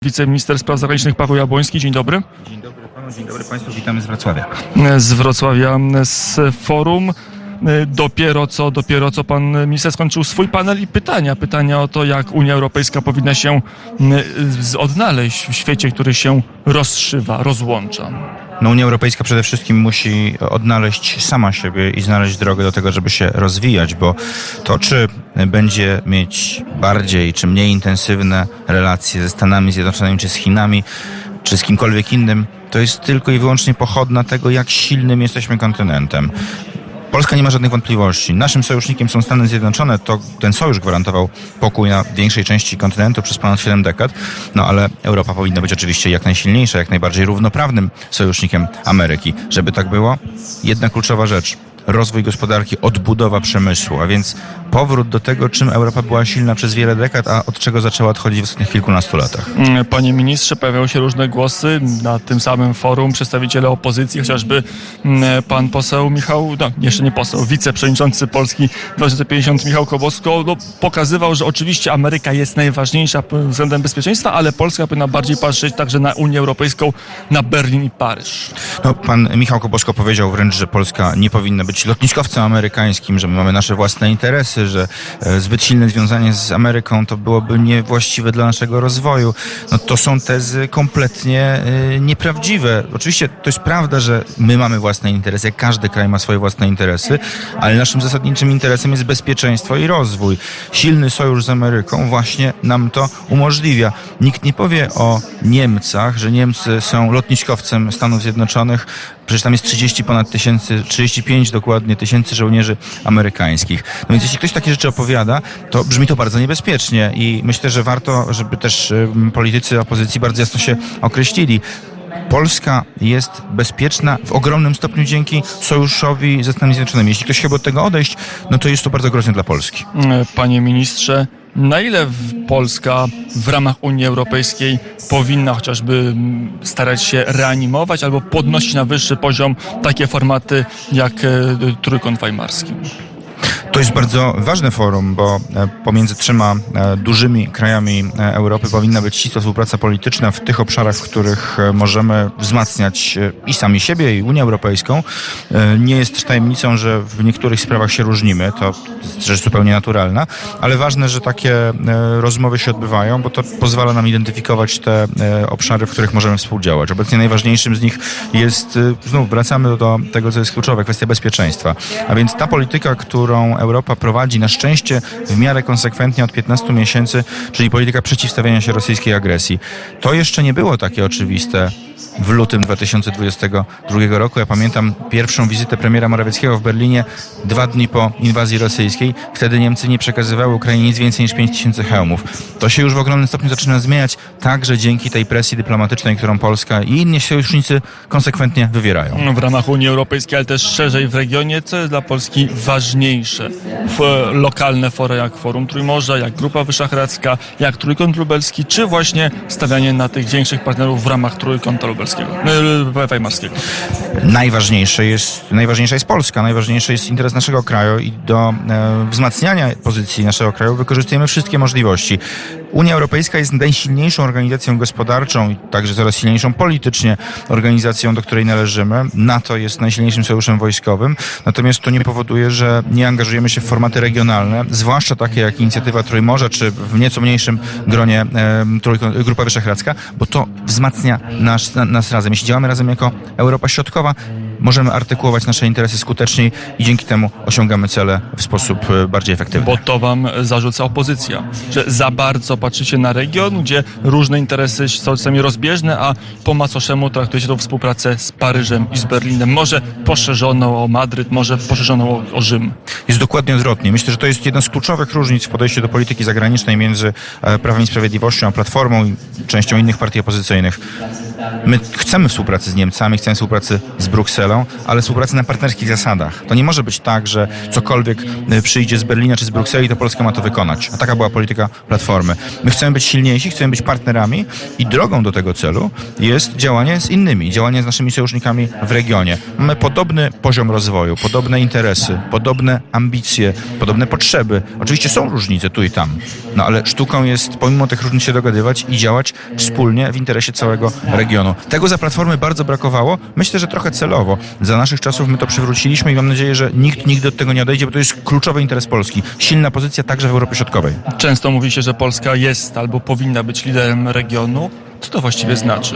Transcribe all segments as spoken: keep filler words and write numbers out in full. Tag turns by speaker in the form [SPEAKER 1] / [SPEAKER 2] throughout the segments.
[SPEAKER 1] Wiceminister Spraw Zagranicznych Paweł Jabłoński. Dzień dobry.
[SPEAKER 2] Dzień dobry panu, dzień dobry państwu, witamy z Wrocławia.
[SPEAKER 1] Z Wrocławia, z forum. Dopiero co, dopiero co pan minister skończył swój panel i pytania. Pytania o to, jak Unia Europejska powinna się odnaleźć w świecie, który się rozszywa, rozłącza.
[SPEAKER 2] No, Unia Europejska przede wszystkim musi odnaleźć sama siebie i znaleźć drogę do tego, żeby się rozwijać, bo to, czy będzie mieć bardziej czy mniej intensywne relacje ze Stanami Zjednoczonymi, czy z Chinami, czy z kimkolwiek innym, to jest tylko i wyłącznie pochodna tego, jak silnym jesteśmy kontynentem. Polska nie ma żadnych wątpliwości. Naszym sojusznikiem są Stany Zjednoczone. To ten sojusz gwarantował pokój na większej części kontynentu przez ponad siedem dekad. No ale Europa powinna być oczywiście jak najsilniejsza, jak najbardziej równoprawnym sojusznikiem Ameryki. Żeby tak było, jedna kluczowa rzecz. Rozwój gospodarki, odbudowa przemysłu, a więc powrót do tego, czym Europa była silna przez wiele dekad, a od czego zaczęła odchodzić w ostatnich kilkunastu latach.
[SPEAKER 1] Panie ministrze, pojawiają się różne głosy na tym samym forum, przedstawiciele opozycji, chociażby pan poseł Michał, no jeszcze nie poseł, wiceprzewodniczący Polski dwa tysiące pięćdziesiąt Michał Kobosko, no, pokazywał, że oczywiście Ameryka jest najważniejsza pod względem bezpieczeństwa, ale Polska powinna bardziej patrzeć także na Unię Europejską, na Berlin i Paryż.
[SPEAKER 2] No, pan Michał Kobosko powiedział wręcz, że Polska nie powinna być lotniskowcem amerykańskim, że my mamy nasze własne interesy, że zbyt silne związanie z Ameryką to byłoby niewłaściwe dla naszego rozwoju. No to są tezy kompletnie y, nieprawdziwe. Oczywiście to jest prawda, że my mamy własne interesy, jak każdy kraj ma swoje własne interesy, ale naszym zasadniczym interesem jest bezpieczeństwo i rozwój. Silny sojusz z Ameryką właśnie nam to umożliwia. Nikt nie powie o Niemcach, że Niemcy są lotniskowcem Stanów Zjednoczonych. Przecież tam jest trzydzieści ponad tysięcy, trzydzieści pięć dokładnie tysięcy żołnierzy amerykańskich. No więc jeśli ktoś takie rzeczy opowiada, to brzmi to bardzo niebezpiecznie i myślę, że warto, żeby też politycy opozycji bardzo jasno się określili. Polska jest bezpieczna w ogromnym stopniu dzięki sojuszowi ze Stanami Zjednoczonymi. Jeśli ktoś chciałby od tego odejść, no to jest to bardzo groźne dla Polski.
[SPEAKER 1] Panie ministrze, na ile Polska w ramach Unii Europejskiej powinna chociażby starać się reanimować albo podnosić na wyższy poziom takie formaty jak Trójkąt Weimarski?
[SPEAKER 2] To jest bardzo ważne forum, bo pomiędzy trzema dużymi krajami Europy powinna być ścisła współpraca polityczna w tych obszarach, w których możemy wzmacniać i sami siebie, i Unię Europejską. Nie jest tajemnicą, że w niektórych sprawach się różnimy, to rzecz zupełnie naturalna, ale ważne, że takie rozmowy się odbywają, bo to pozwala nam identyfikować te obszary, w których możemy współdziałać. Obecnie najważniejszym z nich jest, znów wracamy do tego, co jest kluczowe, kwestia bezpieczeństwa. A więc ta polityka, którą Europa prowadzi na szczęście w miarę konsekwentnie od piętnastu miesięcy, czyli polityka przeciwstawiania się rosyjskiej agresji. To jeszcze nie było takie oczywiste w lutym dwa tysiące dwudziestego drugiego roku. Ja pamiętam pierwszą wizytę premiera Morawieckiego w Berlinie dwa dni po inwazji rosyjskiej. Wtedy Niemcy nie przekazywały Ukrainie nic więcej niż pięć tysięcy hełmów. To się już w ogromnym stopniu zaczyna zmieniać, także dzięki tej presji dyplomatycznej, którą Polska i inni sojusznicy konsekwentnie wywierają.
[SPEAKER 1] W ramach Unii Europejskiej, ale też szerzej w regionie, co jest dla Polski ważniejsze? Lokalne fora jak Forum Trójmorza, jak Grupa Wyszehradzka, jak Trójkąt Lubelski, czy właśnie stawianie na tych większych partnerów w ramach Trójkąta Lubelskiego, Weimarskiego?
[SPEAKER 2] Najważniejsze jest, najważniejsza jest Polska, najważniejszy jest interes naszego kraju i do e, wzmacniania pozycji naszego kraju wykorzystujemy wszystkie możliwości. Unia Europejska jest najsilniejszą organizacją gospodarczą i także coraz silniejszą politycznie organizacją, do której należymy. NATO jest najsilniejszym sojuszem wojskowym, natomiast to nie powoduje, że nie angażujemy się w formaty regionalne, zwłaszcza takie jak inicjatywa Trójmorza, czy w nieco mniejszym gronie e, Grupa Wyszehradzka, bo to wzmacnia nas, nas razem. Jeśli działamy razem jako Europa Środkowa, możemy artykułować nasze interesy skuteczniej i dzięki temu osiągamy cele w sposób bardziej efektywny.
[SPEAKER 1] Bo to wam zarzuca opozycja, że za bardzo patrzycie na region, gdzie różne interesy są czasami rozbieżne, a po macoszemu traktujecie tą współpracę z Paryżem i z Berlinem. Może poszerzoną o Madryt, może poszerzoną o, o Rzym.
[SPEAKER 2] Jest dokładnie odwrotnie. Myślę, że to jest jedna z kluczowych różnic w podejściu do polityki zagranicznej między Prawem i Sprawiedliwością a Platformą i częścią innych partii opozycyjnych. My chcemy współpracy z Niemcami, chcemy współpracy z Brukselą, ale współpracy na partnerskich zasadach. To nie może być tak, że cokolwiek przyjdzie z Berlina czy z Brukseli, to Polska ma to wykonać. A taka była polityka Platformy. My chcemy być silniejsi, chcemy być partnerami i drogą do tego celu jest działanie z innymi, działanie z naszymi sojusznikami w regionie. Mamy podobny poziom rozwoju, podobne interesy, podobne ambicje, podobne potrzeby. Oczywiście są różnice tu i tam, no ale sztuką jest pomimo tych różnic się dogadywać i działać wspólnie w interesie całego regionu. Tego za Platformy bardzo brakowało. Myślę, że trochę celowo. Za naszych czasów my to przywróciliśmy i mam nadzieję, że nikt nigdy od tego nie odejdzie, bo to jest kluczowy interes Polski. Silna pozycja także w Europie Środkowej.
[SPEAKER 1] Często mówi się, że Polska jest albo powinna być liderem regionu. Co to właściwie znaczy?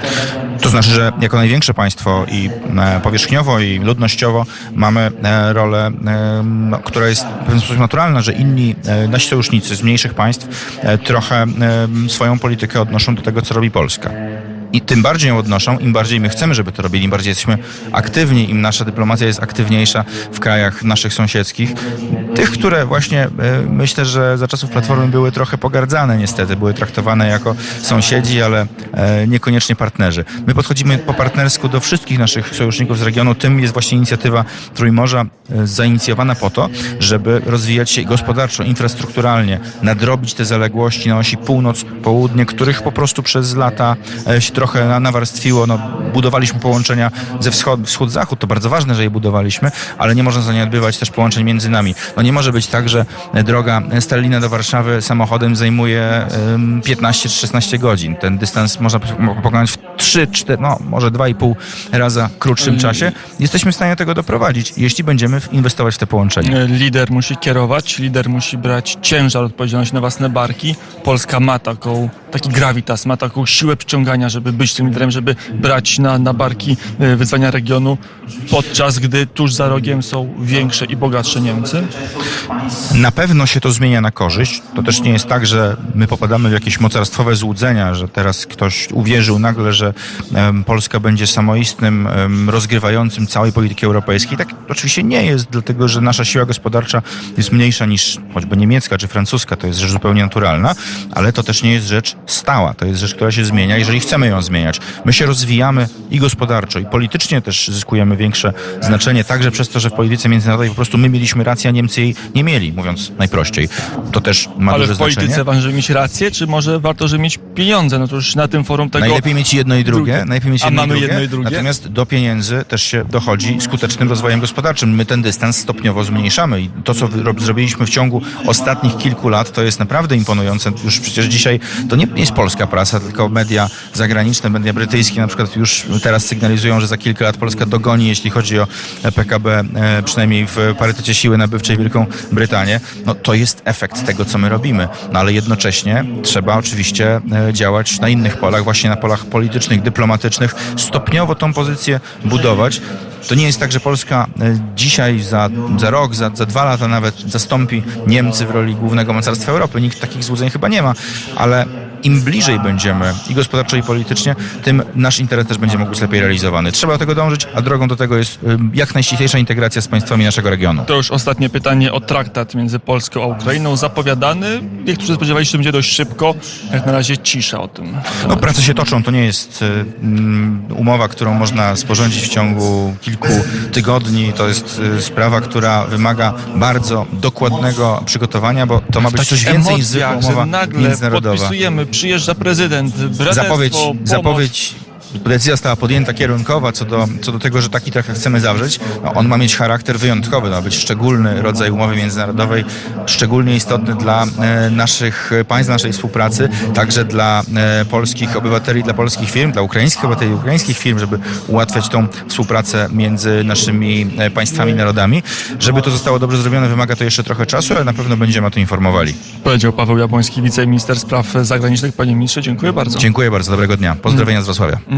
[SPEAKER 2] To znaczy, że jako największe państwo i e, powierzchniowo i ludnościowo mamy e, rolę, e, no, która jest w pewien sposób naturalna, że inni e, nasi sojusznicy z mniejszych państw e, trochę e, swoją politykę odnoszą do tego, co robi Polska. I tym bardziej ją odnoszą, im bardziej my chcemy, żeby to robili, im bardziej jesteśmy aktywni, im nasza dyplomacja jest aktywniejsza w krajach naszych sąsiedzkich. Tych, które właśnie e, myślę, że za czasów Platformy były trochę pogardzane niestety, były traktowane jako sąsiedzi, ale e, niekoniecznie partnerzy. My podchodzimy po partnersku do wszystkich naszych sojuszników z regionu. Tym jest właśnie inicjatywa Trójmorza e, zainicjowana po to, żeby rozwijać się gospodarczo, infrastrukturalnie, nadrobić te zaległości na osi północ-południe, których po prostu przez lata e, się trochę nawarstwiło. No, budowaliśmy połączenia ze wschod, wschód-zachód, to bardzo ważne, że je budowaliśmy, ale nie można zaniedbywać też połączeń między nami. No nie może być tak, że droga Stalina do Warszawy samochodem zajmuje um, piętnaście czy szesnaście godzin. Ten dystans można pokonać w trzy, cztery, no może dwa i pół raza krótszym czasie. Jesteśmy w stanie do tego doprowadzić, jeśli będziemy inwestować w te połączenia.
[SPEAKER 1] Lider musi kierować, lider musi brać ciężar odpowiedzialności na własne barki. Polska ma taką, taki gravitas, ma taką siłę przyciągania, żeby być tym liderem, żeby brać na, na barki wyzwania regionu, podczas gdy tuż za rogiem są większe i bogatsze Niemcy?
[SPEAKER 2] Na pewno się to zmienia na korzyść. To też nie jest tak, że my popadamy w jakieś mocarstwowe złudzenia, że teraz ktoś uwierzył nagle, że um, Polska będzie samoistnym um, rozgrywającym całej polityki europejskiej. Tak oczywiście nie jest, dlatego że nasza siła gospodarcza jest mniejsza niż choćby niemiecka czy francuska. To jest rzecz zupełnie naturalna, ale to też nie jest rzecz stała. To jest rzecz, która się zmienia, jeżeli chcemy ją zmieniać. My się rozwijamy i gospodarczo, i politycznie też zyskujemy większe znaczenie, także przez to, że w polityce międzynarodowej po prostu my mieliśmy rację, a Niemcy jej nie mieli, mówiąc najprościej. To też ma
[SPEAKER 1] Ale
[SPEAKER 2] duże
[SPEAKER 1] w polityce
[SPEAKER 2] znaczenie.
[SPEAKER 1] ważne, żeby mieć rację, czy może warto, żeby mieć pieniądze? No to już na tym forum tego...
[SPEAKER 2] Najlepiej mieć jedno i drugie.
[SPEAKER 1] drugie.
[SPEAKER 2] Najlepiej mieć
[SPEAKER 1] A
[SPEAKER 2] jedno,
[SPEAKER 1] mamy
[SPEAKER 2] i drugie.
[SPEAKER 1] jedno i drugie?
[SPEAKER 2] Natomiast do pieniędzy też się dochodzi skutecznym rozwojem gospodarczym. My ten dystans stopniowo zmniejszamy i to, co zrobiliśmy w ciągu ostatnich kilku lat, to jest naprawdę imponujące. Już przecież dzisiaj to nie jest polska prasa, tylko media zagraniczne, media brytyjskie na przykład już teraz sygnalizują, że za kilka lat Polska dogoni, jeśli chodzi o P K B, przynajmniej w parytecie siły nabywczej Wielką Brytanię. No to jest efekt tego, co my robimy. No ale jednocześnie trzeba oczywiście działać na innych polach, właśnie na polach politycznych, dyplomatycznych, stopniowo tą pozycję budować. To nie jest tak, że Polska dzisiaj, za, za rok, za, za dwa lata nawet zastąpi Niemcy w roli głównego mocarstwa Europy. Nikt takich złudzeń chyba nie ma, ale im bliżej będziemy i gospodarczo, i politycznie, tym nasz interes też będzie mógł być lepiej realizowany. Trzeba do tego dążyć, a drogą do tego jest jak najściślejsza integracja z państwami naszego regionu.
[SPEAKER 1] To już ostatnie pytanie o traktat między Polską a Ukrainą. Zapowiadany. Niektórzy spodziewali się, że będzie dość szybko. Jak na razie cisza o tym.
[SPEAKER 2] No, prace się toczą. To nie jest um, umowa, którą można sporządzić w ciągu kilku tygodni. To jest y, sprawa, która wymaga bardzo dokładnego przygotowania, bo to ma być coś więcej niż zwykła umowa międzynarodowa.
[SPEAKER 1] Podpisujemy, przyjeżdża prezydent, braterstwo,
[SPEAKER 2] Zapowiedź,
[SPEAKER 1] pomoc.
[SPEAKER 2] zapowiedź, decyzja została podjęta kierunkowa co do, co do tego, że taki traktat chcemy zawrzeć. No, on ma mieć charakter wyjątkowy, ma być szczególny rodzaj umowy międzynarodowej, szczególnie istotny dla e, naszych państw, naszej współpracy, także dla e, polskich obywateli, dla polskich firm, dla ukraińskich obywateli, ukraińskich firm, żeby ułatwiać tą współpracę między naszymi e, państwami, narodami. Żeby to zostało dobrze zrobione, wymaga to jeszcze trochę czasu, ale na pewno będziemy o tym informowali.
[SPEAKER 1] Powiedział Paweł Jabłoński, wiceminister spraw zagranicznych. Panie ministrze, dziękuję bardzo.
[SPEAKER 2] Dziękuję bardzo, dobrego dnia. Pozdrowienia z Wrocławia.